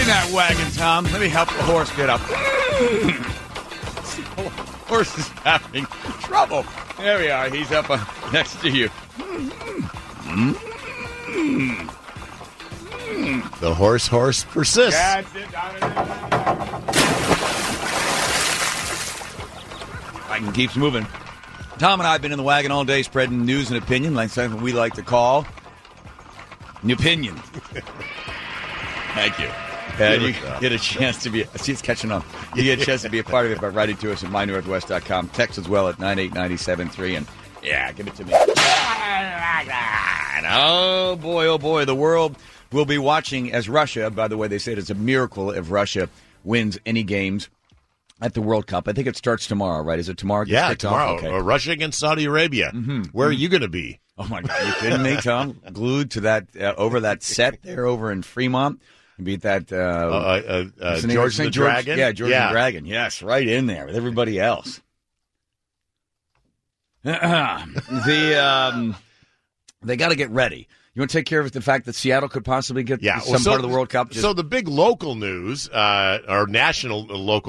in that wagon, Tom. Let me help the horse get up. The horse is having trouble. There we are. He's up next to you. The horse persists. That's it. Wagon keeps moving. Tom and I have been in the wagon all day spreading news and opinion, like something we like to call an opinion. Thank you. And you get a chance to be, see, it's catching on. You get a chance to be a part of it by writing to us at mynorthwest.com. Text as well at 98973. And yeah, give it to me. Oh boy, the world will be watching as Russia, by the way, they said it's a miracle if Russia wins any games at the World Cup. I think it starts tomorrow, right? Is it tomorrow? Yeah, tomorrow. Okay. Russia against Saudi Arabia. Mm-hmm. Where are you going to be? Oh, my God. You kidding me, Tom? Glued to that, over that set there over in Fremont. You beat that. George the Dragon? Yeah, George the Dragon. Yes, right in there with everybody else. They got to get ready. You want to take care of the fact that Seattle could possibly get part of the World Cup? So the big local news, or national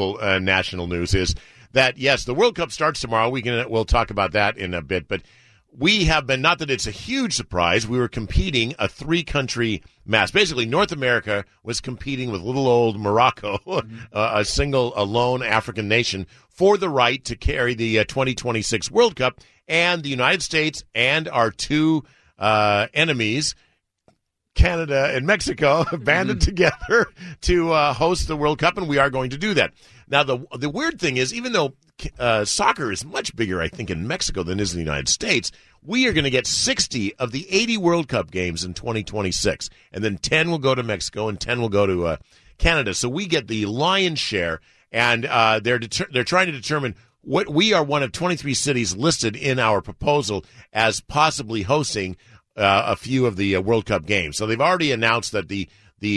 news is that, yes, the World Cup starts tomorrow. We'll talk about that in a bit. But we have been, not that it's a huge surprise, we were competing a 3-country match. Basically, North America was competing with little old Morocco, a lone African nation, for the right to carry the 2026 World Cup. And the United States and our two enemies, Canada and Mexico, have banded together to host the World Cup, and we are going to do that. Now, the weird thing is, even though soccer is much bigger, I think, in Mexico than is in the United States, we are going to get 60 of the 80 World Cup games in 2026, and then 10 will go to Mexico and 10 will go to Canada. So we get the lion's share, and they're trying to determine what we are one of 23 cities listed in our proposal as possibly hosting a few of the World Cup games. So they've already announced that the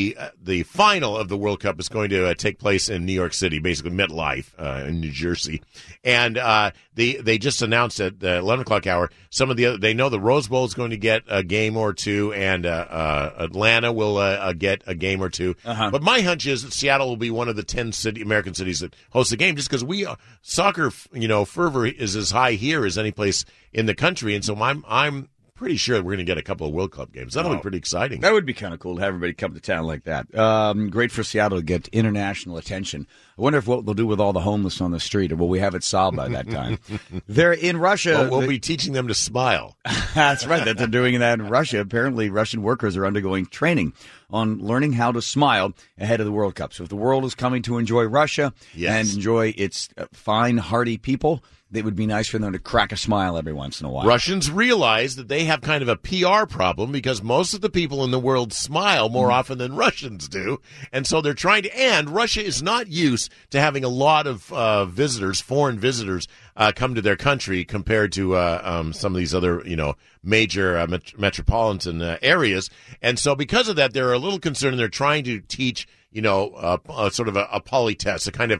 final of the World Cup is going to take place in New York City, basically MetLife in New Jersey, and they just announced at the 11 o'clock hour some of the other. They know the Rose Bowl is going to get a game or two, and Atlanta will get a game or two. But my hunch is that Seattle will be one of the 10 American cities that host the game, just because soccer fervor is as high here as any place in the country, and so I'm pretty sure we're going to get a couple of World Cup games. That'll be pretty exciting. That would be kind of cool to have everybody come to town like that. Great for Seattle to get international attention. I wonder what they'll do with all the homeless on the street, or will we have it solved by that time? They're in Russia. We'll be teaching them to smile. That's right. That they're doing that in Russia. Apparently, Russian workers are undergoing training on learning how to smile ahead of the World Cup. So if the world is coming to enjoy Russia and enjoy its fine, hearty people, it would be nice for them to crack a smile every once in a while. Russians realize that they have kind of a PR problem because most of the people in the world smile more often than Russians do. And so they're trying to, and Russia is not used to having a lot of visitors, foreign visitors, come to their country compared to some of these other, major metropolitan areas. And so because of that, they're a little concerned, and they're trying to teach sort of a politesse, a kind of,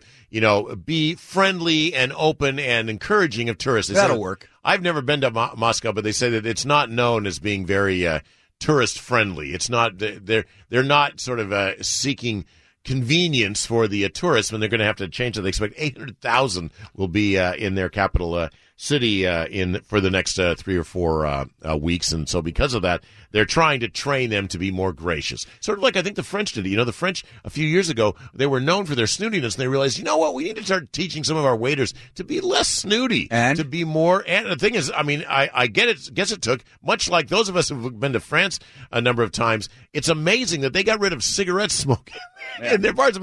be friendly and open and encouraging of tourists. That'll work. I've never been to Moscow, but they say that it's not known as being very tourist friendly. It's not, they're not sort of seeking convenience for the tourists when they're going to have to change it. They expect 800,000 will be in their capital city for the next 3 or 4 weeks. And so because of that, they're trying to train them to be more gracious. Sort of like I think the French did. The French, a few years ago, they were known for their snootiness, and they realized, we need to start teaching some of our waiters to be less snooty, and to be more. And the thing is, I guess it took, much like those of us who've been to France a number of times, it's amazing that they got rid of cigarette smoking in their bars.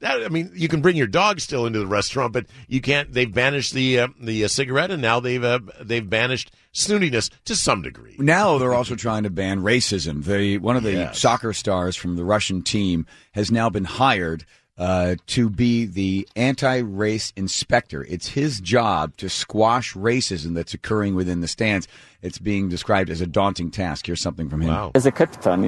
You can bring your dog still into the restaurant, but you can't. They've banished the cigarette, and now they've banished snootiness to some degree. Now they're also trying to ban racism. One of the soccer stars from the Russian team has now been hired to be the anti-race inspector. It's his job to squash racism that's occurring within the stands. It's being described as a daunting task. Here's something from him. Wow. As a captain,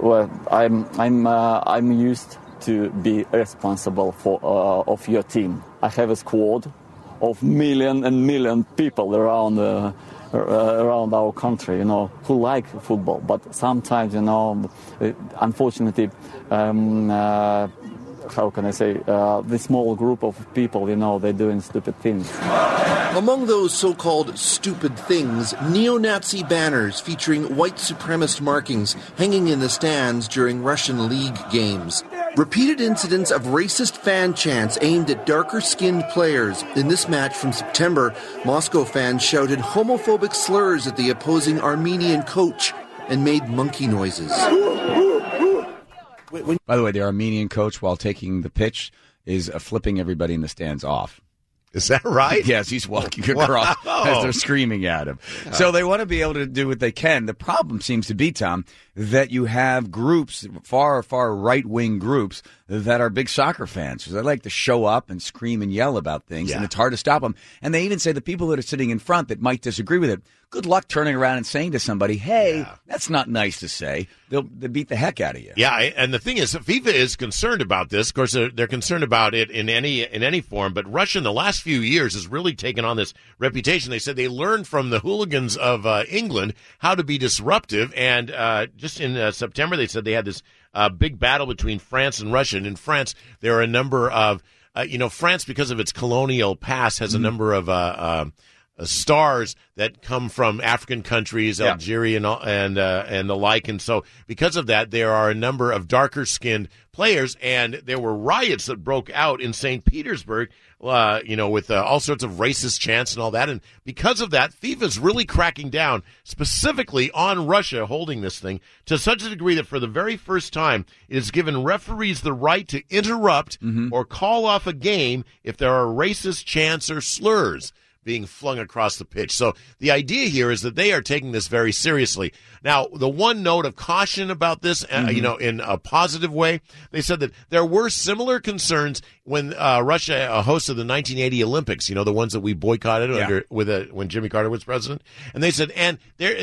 I'm used to be responsible for of your team. I have a squad of million and million people around around our country, who like football. But sometimes, unfortunately, how can I say, the small group of people, they're doing stupid things. Among those so-called stupid things, neo-Nazi banners featuring white supremacist markings hanging in the stands during Russian league games. Repeated incidents of racist fan chants aimed at darker-skinned players. In this match from September, Moscow fans shouted homophobic slurs at the opposing Armenian coach and made monkey noises. By the way, the Armenian coach, while taking the pitch, is flipping everybody in the stands off. Is that right? Yes, he's walking across as they're screaming at him. Yeah. So they want to be able to do what they can. The problem seems to be, Tom, that you have groups, far right-wing groups, that are big soccer fans. So they like to show up and scream and yell about things, and it's hard to stop them. And they even say the people that are sitting in front that might disagree with it, good luck turning around and saying to somebody, hey, that's not nice to say. They'll beat the heck out of you. Yeah, and the thing is, FIFA is concerned about this. Of course, they're concerned about it in any form. But Russia, in the last few years, has really taken on this reputation. They said they learned from the hooligans of England how to be disruptive. And just in September, they said they had this big battle between France and Russia. And in France, there are a number of, France, because of its colonial past, has a number of stars that come from African countries, Algeria and the like. And so because of that, there are a number of darker-skinned players, and there were riots that broke out in St. Petersburg, with all sorts of racist chants and all that. And because of that, FIFA's really cracking down specifically on Russia holding this thing to such a degree that for the very first time, it has given referees the right to interrupt or call off a game if there are racist chants or slurs being flung across the pitch. So the idea here is that they are taking this very seriously. Now, the one note of caution about this, in a positive way, they said that there were similar concerns when Russia hosted the 1980 Olympics, the ones that we boycotted when Jimmy Carter was president. And they said, and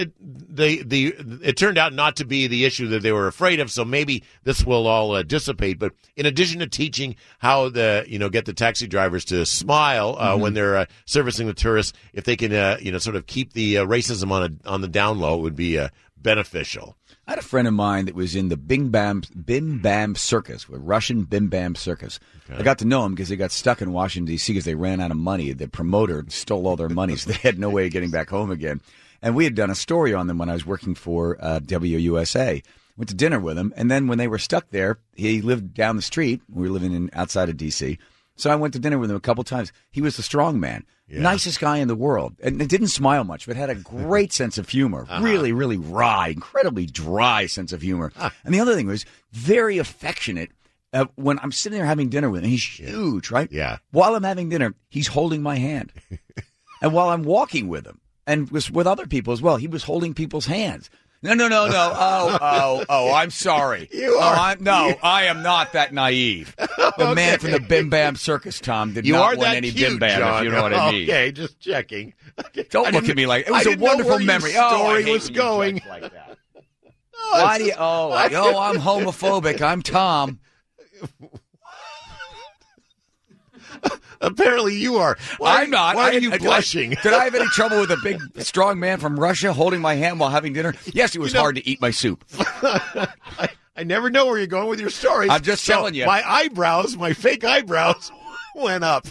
it turned out not to be the issue that they were afraid of, so maybe this will all dissipate. But in addition to teaching how get the taxi drivers to smile when they're servicing the tourists, if they can, sort of keep the racism on the down low, it would be beneficial. I had a friend of mine that was in the Bim Bam Circus, with Russian Bim Bam Circus. Okay. I got to know him because they got stuck in Washington, D.C. because they ran out of money. The promoter stole all their money, so they had no way of getting back home again. And we had done a story on them when I was working for WUSA. Went to dinner with him, and then when they were stuck there, he lived down the street. We were living outside of D.C., so I went to dinner with him a couple times. He was the strong man. Yeah. Nicest guy in the world. And didn't smile much, but had a great sense of humor. Really, really wry, incredibly dry sense of humor. And the other thing was very affectionate. When I'm sitting there having dinner with him, he's huge, right? Yeah. While I'm having dinner, he's holding my hand. And while I'm walking with him, and with other people as well, he was holding people's hands. No. Oh, I'm sorry. I am not that naive. The man from the Bim Bam Circus, Tom, did not want any Bim Bam, John. if you know what I mean. Okay, just checking. Don't look at me like it was a wonderful memory. Story was going. Like that. Why do you? I'm homophobic. I'm Tom. Apparently you are. I'm not. Why are you blushing? Did I have any trouble with a big, strong man from Russia holding my hand while having dinner? Yes, it was hard to eat my soup. I never know where you're going with your stories. I'm just telling you. My fake eyebrows went up.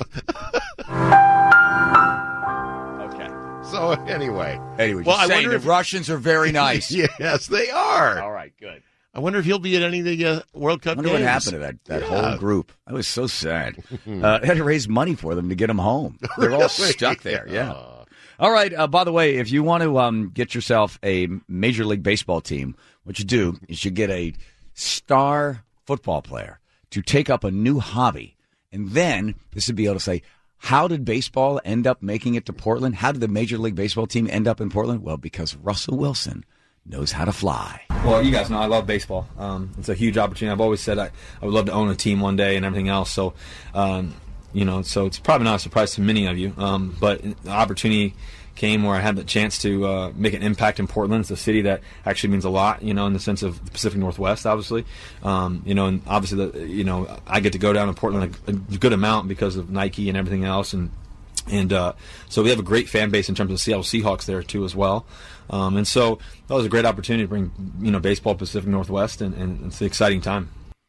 Okay. So anyway. Well, saying the Russians are very nice. Yes, they are. All right, good. I wonder if he'll be at any of the World Cup games. I wonder what happened to that whole group. I was so sad. I had to raise money for them to get them home. They're all stuck there. Yeah. All right. By the way, if you want to get yourself a Major League Baseball team, what you do is you get a star football player to take up a new hobby. And then this would be able to say, how did baseball end up making it to Portland? How did the Major League Baseball team end up in Portland? Well, because Russell Wilson knows how to fly. Well, you guys know I love baseball. It's a huge opportunity. I've always said I would love to own a team one day and everything else. So, so it's probably not a surprise to many of you. But the opportunity came where I had the chance to make an impact in Portland. It's a city that actually means a lot, in the sense of the Pacific Northwest, obviously. And obviously, I get to go down to Portland a good amount because of Nike and everything else. And And so we have a great fan base in terms of Seattle Seahawks there too as well. And so that was a great opportunity to bring baseball to Pacific Northwest, and it's an exciting time.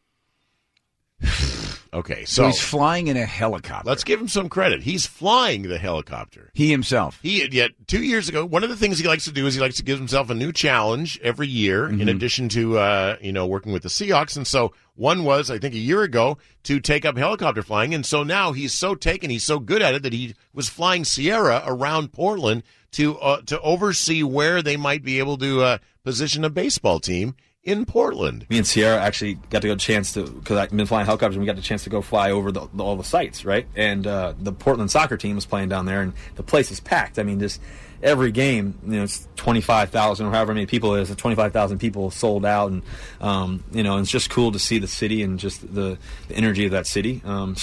Okay, so he's flying in a helicopter. Let's give him some credit. He's flying the helicopter. He himself. Yet 2 years ago, one of the things he likes to do is he likes to give himself a new challenge every year, in addition to working with the Seahawks. And so one was, I think, a year ago to take up helicopter flying. And so now he's so good at it that he was flying Sierra around Portland to oversee where they might be able to position a baseball team in Portland. Me and Sierra actually got to go because I've been flying helicopters, and we got the chance to go fly over all the sites, right? And the Portland soccer team was playing down there, and the place is packed. I mean, just every game, it's 25,000 or however many people it is, 25,000 people sold out, and it's just cool to see the city and just the energy of that city.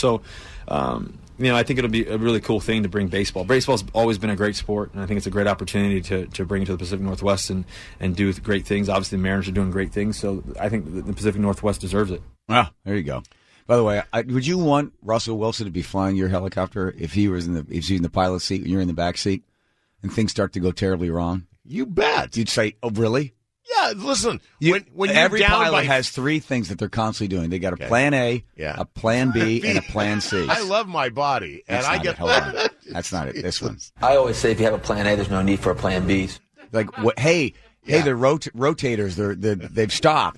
I think it'll be a really cool thing to bring baseball. Baseball's always been a great sport, and I think it's a great opportunity to bring it to the Pacific Northwest and do great things. Obviously, the Mariners are doing great things, so I think the Pacific Northwest deserves it. Well, there you go. By the way, would you want Russell Wilson to be flying your helicopter if he's in the pilot seat and you're in the back seat, and things start to go terribly wrong? You bet. You'd say, "Oh, really?" Yeah, listen. When every pilot has three things that they're constantly doing. They got a plan A, a plan B, and a plan C. I love my body, and I get. Hold on, that's not it. This one. I always say, if you have a plan A, there's no need for a plan B. Like, what? Hey, the rotators, they've stopped.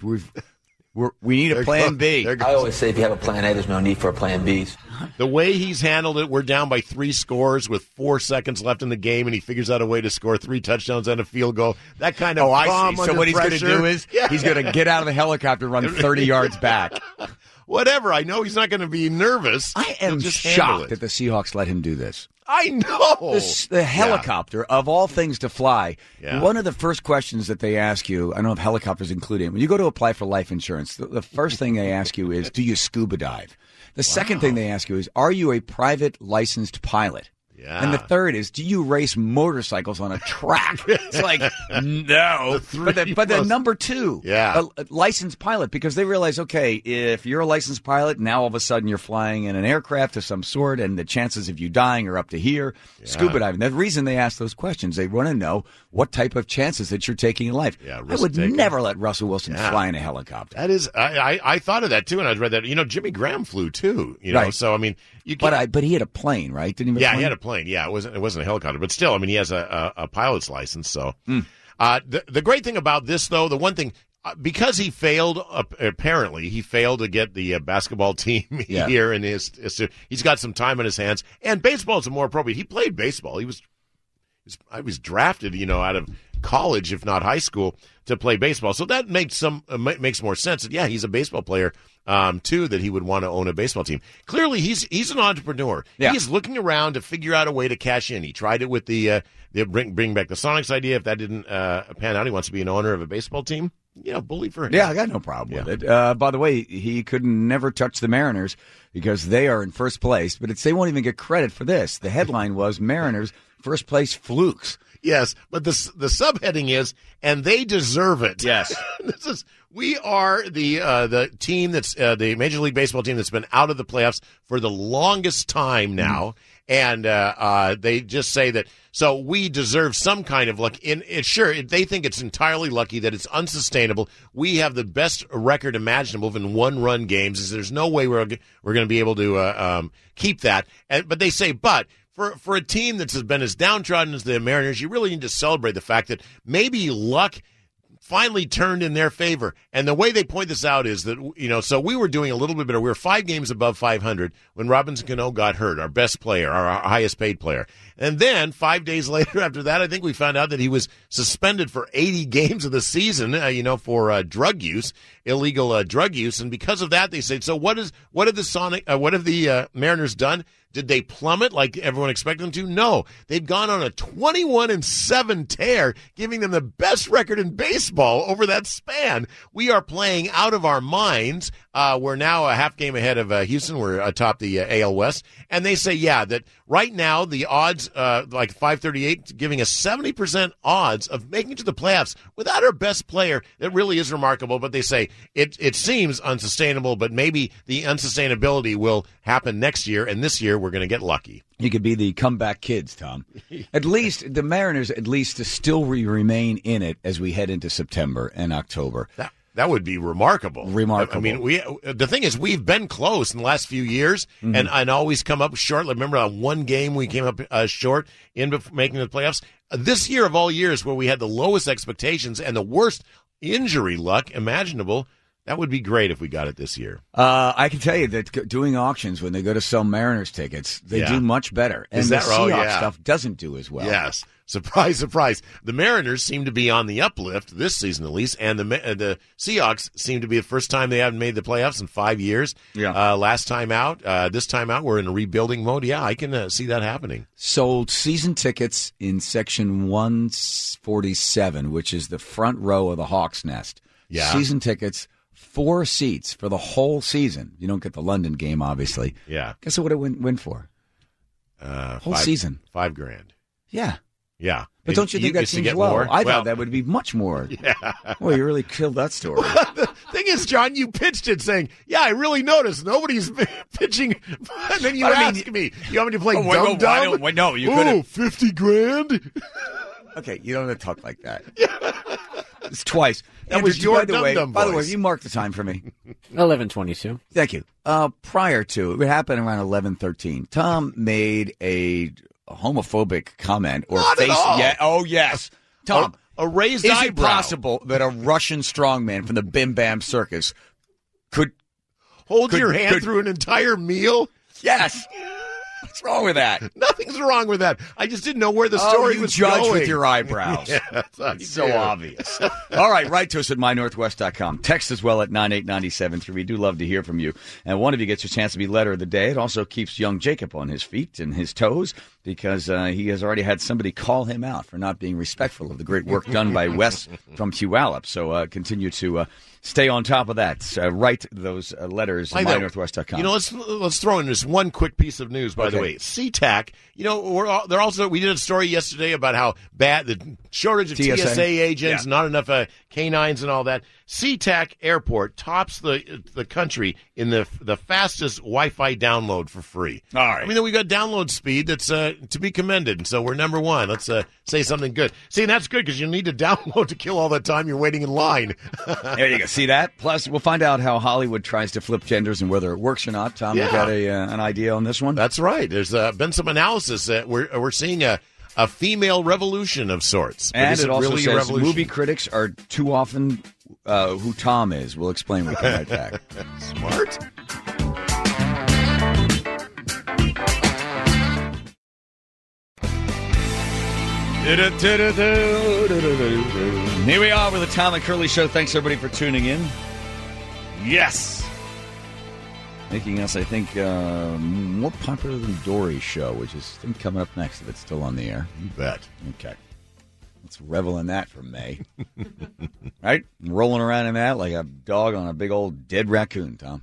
We need a plan B. I always say, if you have a plan A, there's no need for a plan B. The way he's handled it, we're down by 3 scores with 4 seconds left in the game, and he figures out a way to score 3 touchdowns and a field goal. That kind of I see. So what he's going to do is he's going to get out of the helicopter and run 30 yards back. Whatever. I know he's not going to be nervous. I am shocked that the Seahawks let him do this. I know. The helicopter, of all things to fly, one of the first questions that they ask you, I don't know if helicopters included, when you go to apply for life insurance, the first thing they ask you is, do you scuba dive? The second thing they ask you is, are you a private licensed pilot? Yeah. And the third is, do you race motorcycles on a track? It's like, no. But the number two, a licensed pilot, because they realize, okay, if you're a licensed pilot, now all of a sudden you're flying in an aircraft of some sort, and the chances of you dying are up to here. Yeah. Scuba diving. The reason they ask those questions, they want to know what type of chances that you're taking in life. Yeah, I would never let Russell Wilson fly in a helicopter. That is, I thought of that too, and I read that. Jimmy Graham flew too. Right. So I mean, but he had a plane, right? Didn't he? He had a plane. Yeah, it wasn't a helicopter, but still, I mean, he has a pilot's license. So, the great thing about this, though, the one thing, because he failed, apparently he failed to get the basketball team here in he's got some time on his hands, and baseball is more appropriate. He played baseball. I was drafted, out of college, if not high school, to play baseball. So that makes more sense. And he's a baseball player too, that he would want to own a baseball team. Clearly, he's an entrepreneur. Yeah. He's looking around to figure out a way to cash in. He tried it with the bring back the Sonics idea. If that didn't pan out, he wants to be an owner of a baseball team. Bully for him. Yeah, I got no problem with it. By the way, he could never touch the Mariners because they are in first place, but they won't even get credit for this. The headline was Mariners first place flukes. Yes, but the subheading is, and they deserve it. Yes. We are the team that's the Major League Baseball team that's been out of the playoffs for the longest time now, and they just say that. So we deserve some kind of luck. They think it's entirely lucky, that it's unsustainable. We have the best record imaginable in one-run games. There's no way we're going to be able to keep that. But they say, for a team that's been as downtrodden as the Mariners, you really need to celebrate the fact that maybe luck finally turned in their favor. And the way they point this out is that, so we were doing a little bit better. We were 5 games above 500 when Robinson Cano got hurt, our best player, our highest paid player. And then 5 days later after that, I think we found out that he was suspended for 80 games of the season, for drug use, illegal drug use. And because of that, they say, so what have the Mariners done? Did they plummet like everyone expected them to? No. They've gone on a 21-7 tear, giving them the best record in baseball over that span. We are playing out of our minds. We're now a half game ahead of Houston. We're atop the AL West. And they say, that right now the odds, like 538, giving us 70% odds of making it to the playoffs without our best player. It really is remarkable. But they say it seems unsustainable, but maybe the unsustainability will happen next year, and this year we're going to get lucky. He could be the comeback kids, Tom. At least the Mariners, still remain in it as we head into September and October. That would be remarkable. Remarkable. I mean, the thing is, we've been close in the last few years, and always come up short. Remember, on one game we came up short in making the playoffs. This year of all years, where we had the lowest expectations and the worst injury luck imaginable. That would be great if we got it this year. I can tell you that doing auctions, when they go to sell Mariners tickets, they do much better. And the Seahawks stuff doesn't do as well. Yes. Surprise, surprise. The Mariners seem to be on the uplift this season at least, and the Seahawks seem to be the first time they haven't made the playoffs in 5 years. Yeah. Last time out, this time out, we're in a rebuilding mode. Yeah, I can see that happening. Sold season tickets in Section 147, which is the front row of the Hawks' nest. Yeah. Season tickets. 4 seats for the whole season. You don't get the London game, obviously. Yeah. Guess what it win for? Whole season. $5,000. Yeah. Yeah. But don't you think that seems low? More? I thought that would be much more. Yeah. Well, you really killed that story. The thing is, John, you pitched it saying, yeah, I really noticed nobody's pitching. And then you asked me, you want me to play dumb-dumb? No, you couldn't. $50,000? Okay, you don't have to talk like that. It's twice. That was your dum-dum By the way, voice. you mark the time for me. 11:22. Thank you. Prior to, it happened around 11:13. Tom made a homophobic comment or Not at all. Yeah. Oh yes, Tom. A raised is eyebrow. it possible that a Russian strongman from the Bim Bam Circus could hold your hand through an entire meal? Yes. What's wrong with that? Nothing's wrong with that. I just didn't know where the story you was judge going. with your eyebrows. It's So obvious. All right, write to us at mynorthwest.com. Text as well at 98973. We do love to hear from you. And one of you gets a chance to be letter of the day. It also keeps young Jacob on his feet and his toes because he has already had somebody call him out for not being respectful of the great work done by Wes from Puyallup. So continue to stay on top of that. Write those letters at mynorthwest.com. You know, let's throw in this one quick piece of news, by the way. SeaTac, you know, we did a story yesterday about how bad the shortage of TSA agents, not enough canines and all that. SeaTac Airport tops the country in the fastest Wi-Fi download for free. All right. I mean, we got download speed that's to be commended, and so we're number one. Let's say something good. See, and that's good because you need to download to kill all that time you're waiting in line. There you go. See that? Plus, we'll find out how Hollywood tries to flip genders and whether it works or not. Tom, you got an idea on this one? That's right. There's been some analysis that we're seeing a female revolution of sorts. But And is it also really a says revolution? movie critics are too often who Tom is. We'll explain when we come right back. Smart. Here we are with the Tom and Curly Show. Thanks, everybody, for tuning in. Yes! Making us, I think, more popular than Dory's show, which is coming up next if it's still on the air. You bet. Okay. Let's revel in that for May. Right? Rolling around in that like a dog on a big old dead raccoon, Tom.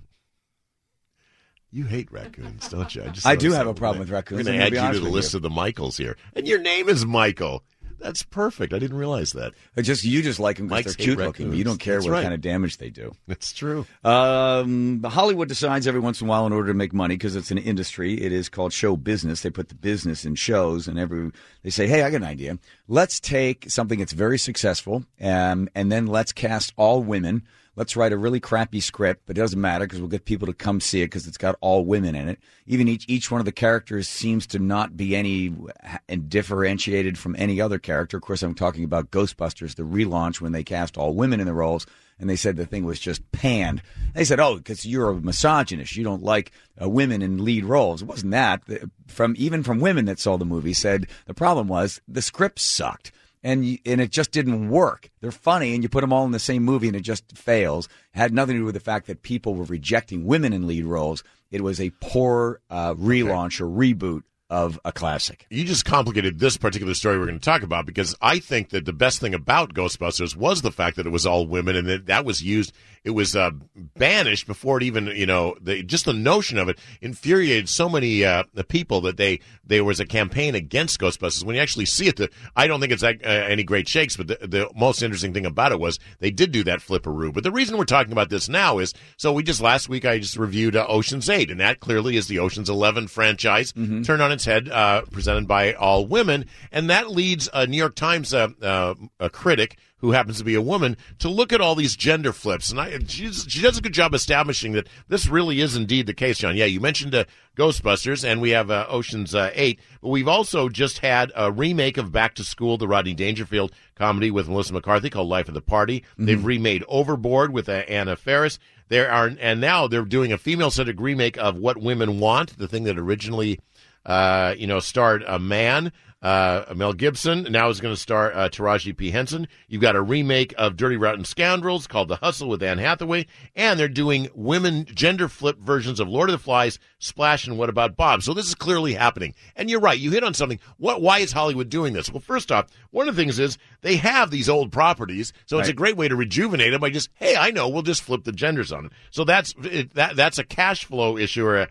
You hate raccoons, don't you? I do have a problem with raccoons. We're going to add you to the list of the Michaels here. And your name is Michael. That's perfect. I didn't realize that. You just like them because Mike's they're cute hate looking. raccoons. You don't care That's what right. kind of damage they do. That's true. Hollywood decides every once in a while in order to make money because it's an industry. It is called show business. They put the business in shows, and they say, "Hey, I got an idea. Let's take something that's very successful, and then let's cast all women. Let's write a really crappy script, but it doesn't matter because we'll get people to come see it because it's got all women in it. Even each one of the characters seems to not be any differentiated from any other character. Of course, I'm talking about Ghostbusters, the relaunch when they cast all women in the roles, and they said the thing was just panned. They said, "Oh, because you're a misogynist, you don't like women in lead roles." It wasn't that. Even from women that saw the movie said the problem was the script sucked. And it just didn't work. They're funny, and you put them all in the same movie, and it just fails. It had nothing to do with the fact that people were rejecting women in lead roles. It was a poor relaunch or reboot of a classic. You just complicated this particular story we're going to talk about because I think that the best thing about Ghostbusters was the fact that it was all women and that was used. It was banished before it even, just the notion of it infuriated so many the people that there was a campaign against Ghostbusters. When you actually see it, I don't think it's any great shakes, but the most interesting thing about it was they did do that flipperoo. But the reason we're talking about this now is, last week I just reviewed Ocean's 8, and that clearly is the Ocean's 11 franchise turned on its Department's head, presented by all women, and that leads a New York Times a critic who happens to be a woman to look at all these gender flips. And she does a good job establishing that this really is indeed the case, John. Yeah, you mentioned Ghostbusters, and we have Ocean's 8, but we've also just had a remake of Back to School, the Rodney Dangerfield comedy with Melissa McCarthy called Life of the Party. Mm-hmm. They've remade Overboard with Anna Faris. And now they're doing a female-centered remake of What Women Want, the thing that originally, starred a man. Mel Gibson now is going to star Taraji P. Henson. You've got a remake of Dirty Rotten Scoundrels called The Hustle with Anne Hathaway, and they're doing women gender flip versions of Lord of the Flies, Splash, and What About Bob. So this is clearly happening. And you're right, you hit on something. Why is Hollywood doing this? Well, first off, one of the things is they have these old properties, so it's a great way to rejuvenate them by just, hey, I know, we'll just flip the genders on them. So that's a cash flow issue or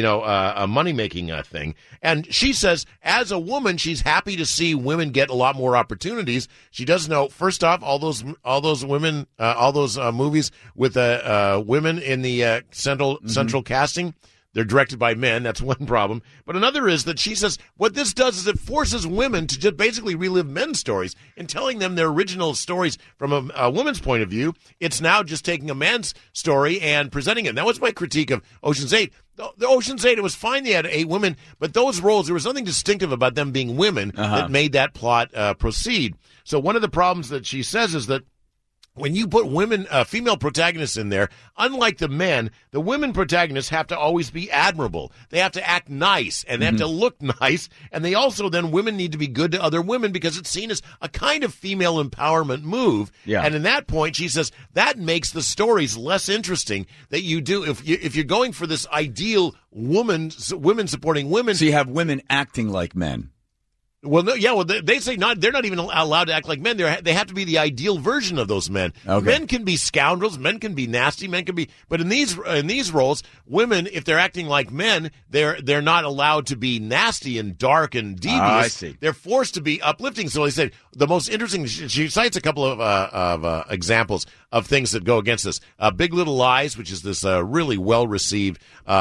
a money-making thing. And she says, as a woman, she's happy to see women get a lot more opportunities. She does know, first off, all those women, all those movies with women in the central casting, they're directed by men. That's one problem. But another is that she says what this does is it forces women to just basically relive men's stories and telling them their original stories from a woman's point of view. It's now just taking a man's story and presenting it. And that was my critique of Ocean's 8. The Ocean's 8, it was fine they had 8 women, but those roles, there was nothing distinctive about them being women that made that plot proceed. So one of the problems that she says is that when you put women, female protagonists in there, unlike the men, the women protagonists have to always be admirable. They have to act nice, and they have to look nice, and they also then, women need to be good to other women because it's seen as a kind of female empowerment move. Yeah. And in that point, she says, that makes the stories less interesting that you do. If you're going for this ideal women supporting women. So you have women acting like men. Well, no, yeah. Well, they say they're not even allowed to act like men. They have to be the ideal version of those men. Okay. Men can be scoundrels. Men can be nasty. Men can be. But in these roles, women, if they're acting like men, they're not allowed to be nasty and dark and devious. I see. They're forced to be uplifting. So they said the most interesting. She cites a couple of examples of things that go against this. Big Little Lies, which is this really well received.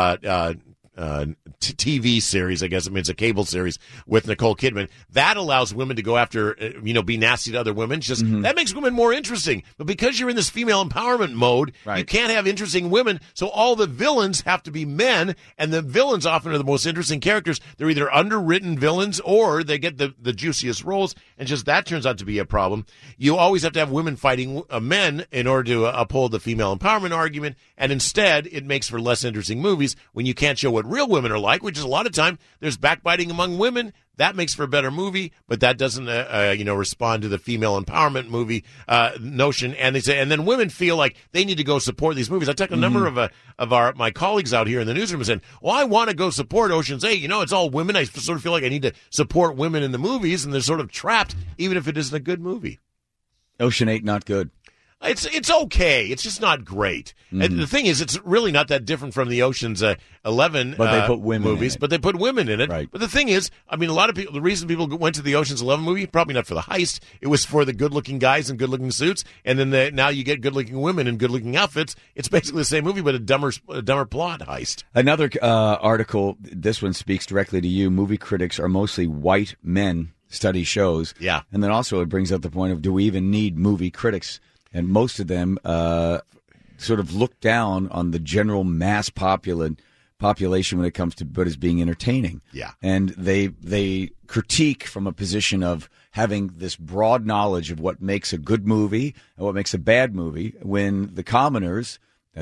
TV series, I guess. I mean, it's a cable series with Nicole Kidman. That allows women to go after, be nasty to other women. It's just that makes women more interesting. But because you're in this female empowerment mode, you can't have interesting women. So all the villains have to be men, and the villains often are the most interesting characters. They're either underwritten villains or they get the juiciest roles, and just that turns out to be a problem. You always have to have women fighting men in order to uphold the female empowerment argument, and instead it makes for less interesting movies when you can't show what real women are like, which is a lot of time there's backbiting among women. That makes for a better movie, but that doesn't, respond to the female empowerment movie notion. And they say, and then women feel like they need to go support these movies. I took a number of my colleagues out here in the newsroom and said, "Well, I want to go support Ocean's 8. It's all women. I sort of feel like I need to support women in the movies, and they're sort of trapped, even if it isn't a good movie." Ocean 8 not good. It's okay. It's just not great. And the thing is, it's really not that different from the Ocean's 11 but they put women movies, but they put women in it. Right. But the thing is, I mean, a lot of people, the reason people went to the Ocean's 11 movie, probably not for the heist. It was for the good-looking guys in good-looking suits, and then now you get good-looking women in good-looking outfits. It's basically the same movie, but a dumber plot heist. Another article, this one speaks directly to you. Movie critics are mostly white men, study shows. Yeah. And then also it brings up the point of, do we even need movie critics? And most of them sort of look down on the general mass population when it comes to what is being entertaining. Yeah. And they critique from a position of having this broad knowledge of what makes a good movie and what makes a bad movie, when the commoners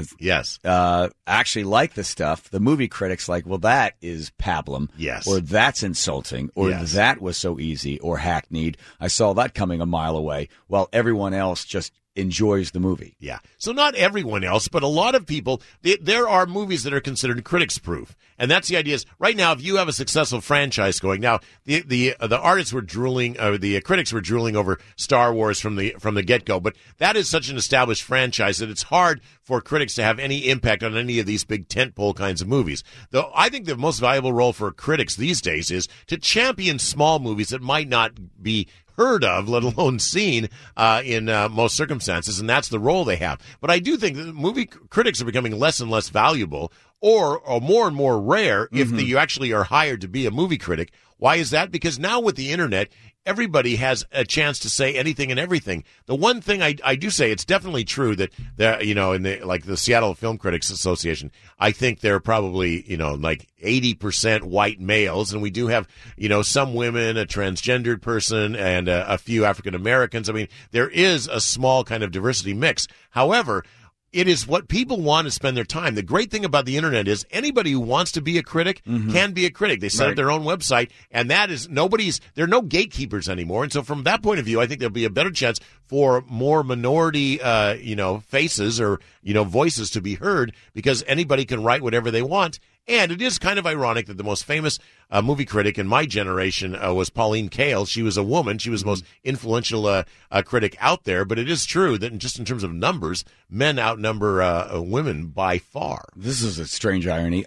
actually like the stuff. The movie critics like, well, that is pablum. Yes. Or that's insulting. Or that was so easy or hackneyed. I saw that coming a mile away. While everyone else just enjoys the movie. Yeah. So not everyone else, but a lot of people, there are movies that are considered critics proof. And that's the idea is right now, if you have a successful franchise going, now the artists were drooling, the critics were drooling over Star Wars from the get-go, but that is such an established franchise that it's hard for critics to have any impact on any of these big tentpole kinds of movies. Though I think the most valuable role for critics these days is to champion small movies that might not be heard of, let alone seen in most circumstances, and that's the role they have. But I do think that movie critics are becoming less and less valuable or more and more rare if you actually are hired to be a movie critic. Why is that? Because now with the internet, everybody has a chance to say anything and everything. The one thing I do say, it's definitely true that in the Seattle Film Critics Association, I think they're probably, like 80% white males, and we do have, some women, a transgendered person, and a few African Americans. I mean, there is a small kind of diversity mix. However, it is what people want to spend their time. The great thing about the internet is anybody who wants to be a critic can be a critic. They set up their own website, and that is there are no gatekeepers anymore. And so from that point of view, I think there'll be a better chance for more minority, faces or, voices to be heard, because anybody can write whatever they want. And it is kind of ironic that the most famous movie critic in my generation was Pauline Kael. She was a woman. She was the most influential critic out there. But it is true that just in terms of numbers, men outnumber women by far. This is a strange irony.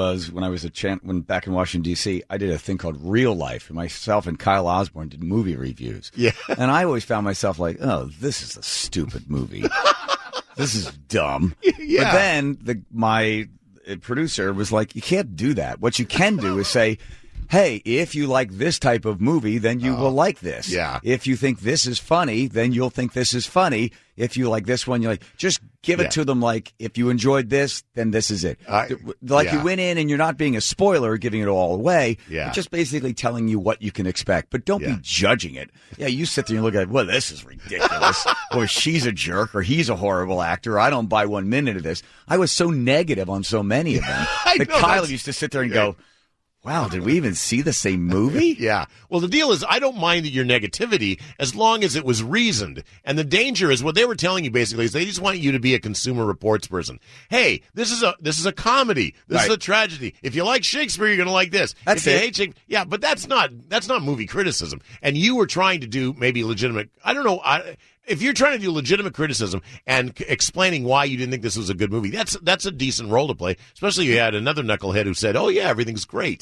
When back in Washington, D.C., I did a thing called Real Life. Myself and Kyle Osborne did movie reviews. Yeah. And I always found myself like, oh, this is a stupid movie. This is dumb. Yeah. But then my producer was like, you can't do that. What you can do is say, hey, if you like this type of movie, then you will like this. Yeah. If you think this is funny, then you'll think this is funny. If you like this one, you're like, just give it to them like, if you enjoyed this, then this is it. You went in and you're not being a spoiler, giving it all away. Yeah. You're just basically telling you what you can expect. But don't be judging it. Yeah, you sit there and look at it, well, this is ridiculous. Or she's a jerk, or he's a horrible actor. I don't buy 1 minute of this. I was so negative on so many of them that Kyle used to sit there and go, wow, did we even see the same movie? Yeah. Well, the deal is, I don't mind your negativity as long as it was reasoned. And the danger is what they were telling you basically is they just want you to be a Consumer Reports person. Hey, this is a comedy. This is a tragedy. If you like Shakespeare, you're going to like this. That's if you hate Shakespeare, yeah, but that's not movie criticism. And you were trying to do maybe legitimate. I don't know. If you're trying to do legitimate criticism and explaining why you didn't think this was a good movie, that's a decent role to play. Especially you had another knucklehead who said, "Oh yeah, everything's great,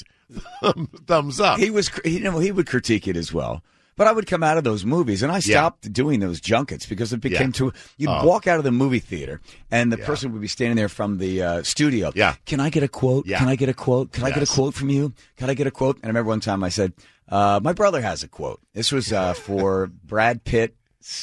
thumbs up." He would critique it as well. But I would come out of those movies, and I stopped doing those junkets because it became you'd walk out of the movie theater, and the person would be standing there from the studio. Yeah. Can I get a quote? Yeah. Can I get a quote? Can I get a quote from you? Can I get a quote? And I remember one time I said, my brother has a quote. This was for Brad Pitt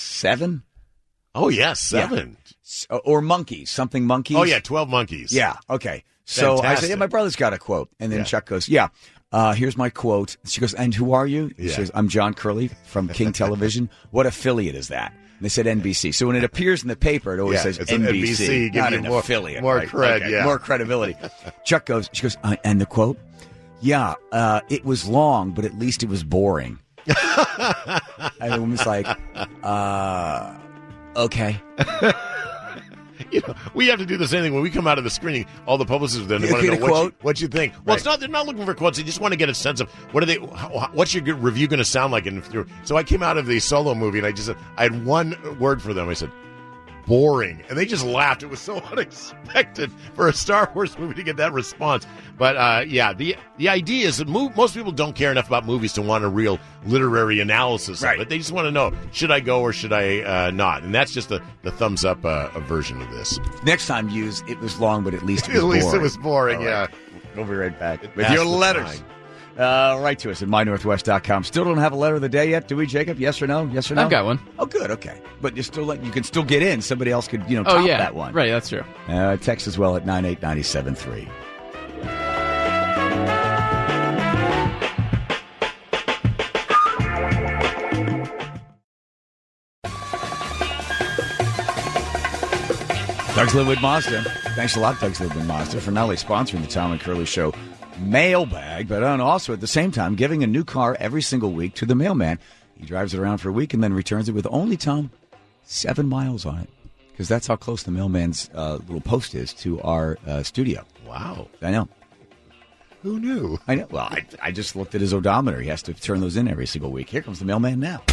7. Oh, yes, 7. Yeah. Or Monkeys, something Monkeys. Oh, yeah, 12 Monkeys. Yeah, okay. So I said, yeah, my brother's got a quote. And then Chuck goes, here's my quote. She goes, and who are you? She says, I'm John Curley from King Television. What affiliate is that? And they said NBC. So when it appears in the paper, it always says NBC, not an affiliate. More right? cred, more credibility. She goes, and the quote? Yeah, it was long, but at least it was boring. And the woman's like, okay. We have to do the same thing when we come out of the screening. All the publicists then want to know what you think. Well, it's not. They're not looking for quotes. They just want to get a sense of what's your review going to sound like. So I came out of the Solo movie and I had one word for them. I said, boring, and they just laughed. It was so unexpected for a Star Wars movie to get that response. But the idea is that most people don't care enough about movies to want a real literary analysis of it. They just want to know, should I go or should I not? And that's just the thumbs up version of this. Next time, use it was long, but at least it was boring. At least it was boring. Yeah. We'll be right back with your letters. Write to us at mynorthwest.com. Still don't have a letter of the day yet, do we, Jacob? Yes or no? Yes or no? I've got one. Oh, good. Okay. But you can still get in. Somebody else could, top that one. Right, that's true. Text as well at 98973. Doug's Linwood Mazda. Thanks a lot, Doug's Linwood Mazda, for not only sponsoring the Tom and Curly Show mailbag, but also at the same time giving a new car every single week to the mailman. He drives it around for a week and then returns it with only, Tom, 7 miles on it. Because that's how close the mailman's little post is to our studio. Wow. I know. Who knew? I know. Well, I just looked at his odometer. He has to turn those in every single week. Here comes the mailman now.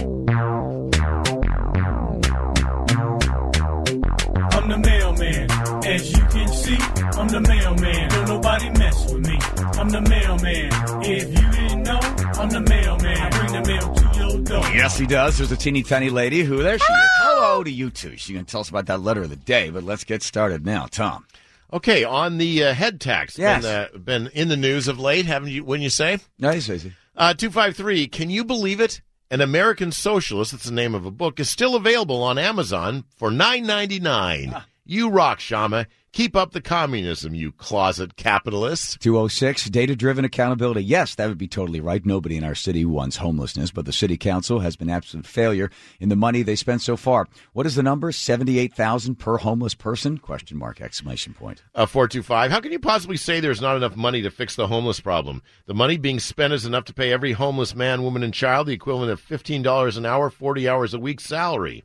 I'm the mailman. As you can see, I'm the mailman. Don't nobody mess with me. I'm the mailman. If you didn't know, I'm the mailman. I bring the mail to your door. Yes, he does. There's a teeny tiny lady who, there she is. Hello to you two. She's going to tell us about that letter of the day, but let's get started now. Tom. Okay, on the head tax, Yes. been in the news of late, haven't you? Wouldn't you say? Nice, easy. 253. Can you believe it? An American Socialist, that's the name of a book, is still available on Amazon for $9.99. You rock, Shama. Keep up the communism, you closet capitalist. 206, data-driven accountability. Yes, that would be totally right. Nobody in our city wants homelessness, but the city council has been absolute failure in the money they spent so far. What is the number? 78,000 per homeless person? Question mark, exclamation point. 425. How can you possibly say there's not enough money to fix the homeless problem? The money being spent is enough to pay every homeless man, woman, and child the equivalent of $15 an hour, 40 hours a week salary.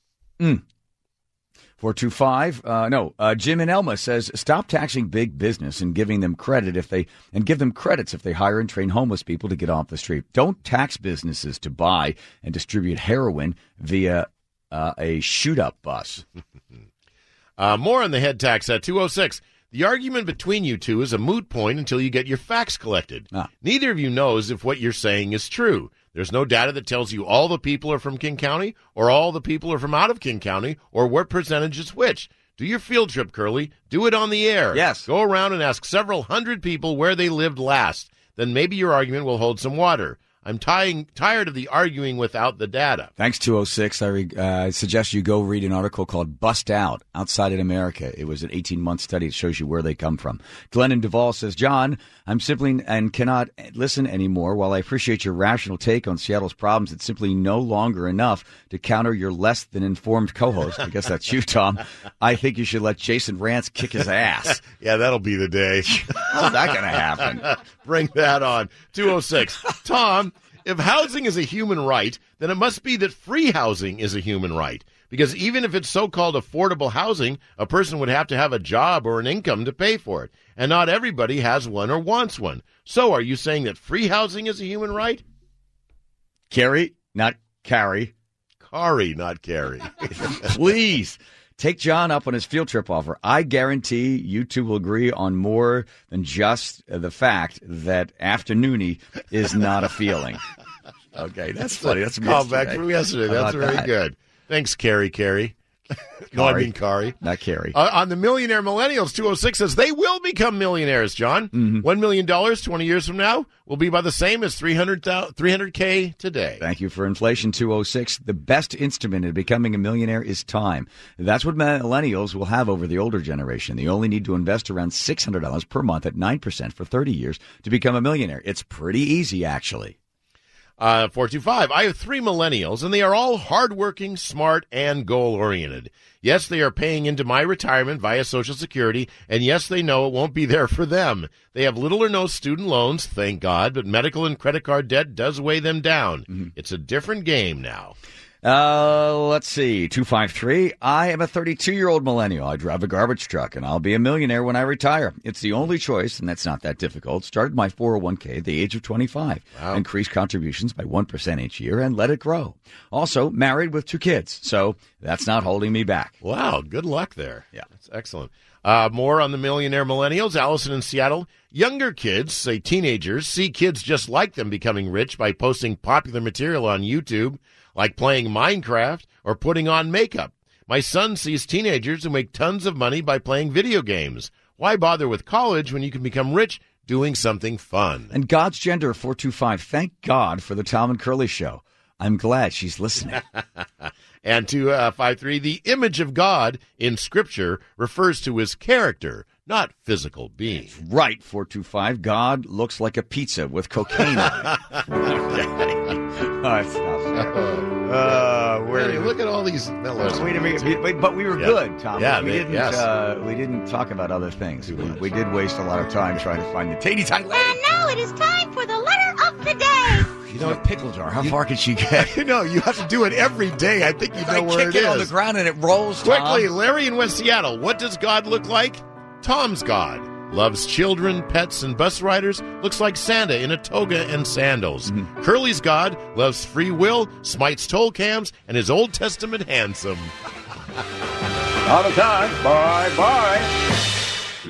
425. Jim in Elma says, stop taxing big business and giving them credit give them credits if they hire and train homeless people to get off the street. Don't tax businesses to buy and distribute heroin via a shoot-up bus. More on the head tax at 206. The argument between you two is a moot point until you get your facts collected. Neither of you knows if what you're saying is true. There's no data that tells you all the people are from King County or all the people are from out of King County or what percentage is which. Do your field trip, Curly. Do it on the air. Yes. Go around and ask several hundred people where they lived last. Then maybe your argument will hold some water. I'm tired of the arguing without the data. Thanks, 206. I suggest you go read an article called Bust Out, Outside in America. It was an 18-month study. It shows you where they come from. Glenn in Duval says, John, I'm simply and cannot listen anymore. While I appreciate your rational take on Seattle's problems, it's simply no longer enough to counter your less than informed co-host. I guess that's you, Tom. I think you should let Jason Rantz kick his ass. Yeah, that'll be the day. How's that going to happen? Bring that on. 206. Tom, if housing is a human right, then it must be that free housing is a human right. Because even if it's so-called affordable housing, a person would have to have a job or an income to pay for it. And not everybody has one or wants one. So are you saying that free housing is a human right? Carrie, not Carrie. Kari, not Carrie. Please. Take John up on his field trip offer. I guarantee you two will agree on more than just the fact that afternoony is not a feeling. Okay, that's funny. That's a call back from yesterday. That's very good. Thanks, Carrie. No, I mean Kari. Not Carrie. On the Millionaire Millennials, 206 says they will become millionaires, John. $1 million 20 years from now will be by the same as $300K today. Thank you for inflation, 206. The best instrument in becoming a millionaire is time. That's what millennials will have over the older generation. They only need to invest around $600 per month at 9% for 30 years to become a millionaire. It's pretty easy, actually. 425. I have 3 millennials, and they are all hardworking, smart, and goal-oriented. Yes, they are paying into my retirement via Social Security, and yes, they know it won't be there for them. They have little or no student loans, thank God, but medical and credit card debt does weigh them down. It's a different game now. Let's see. 253. I am a 32-year-old millennial. I drive a garbage truck, and I'll be a millionaire when I retire. It's the only choice, and that's not that difficult. Started my 401k at the age of 25. Wow. Increased contributions by 1% each year and let it grow. Also, married with 2 kids, so that's not holding me back. Wow, good luck there. Yeah. That's excellent. More on the Millionaire Millennials. Allison in Seattle. Younger kids, say teenagers, see kids just like them becoming rich by posting popular material on YouTube, like playing Minecraft or putting on makeup. My son sees teenagers who make tons of money by playing video games. Why bother with college when you can become rich doing something fun? And God's Gender 425. Thank God for the Tom and Curly show. I'm glad she's listening. And 253, the image of God in Scripture refers to his character, not physical being. Right, 425. God looks like a pizza with cocaine on it. That's not fair. Hey, look at all these fellows. But we were good, Tom. Yeah, we didn't talk about other things. We did waste a lot of time trying to find the teeny tiny lady. And now it is time for the letter of the day. You know what, pickle jar? How far can she get? You know, you have to do it every day. I think you know where it kick is. it on the ground and it rolls. Quickly, Tom. Larry in West Seattle. What does God look like? Tom's God. Loves children, pets, and bus riders. Looks like Santa in a toga and sandals. Curly's God loves free will, smites toll cams, and is Old Testament handsome. Out of time. Bye-bye.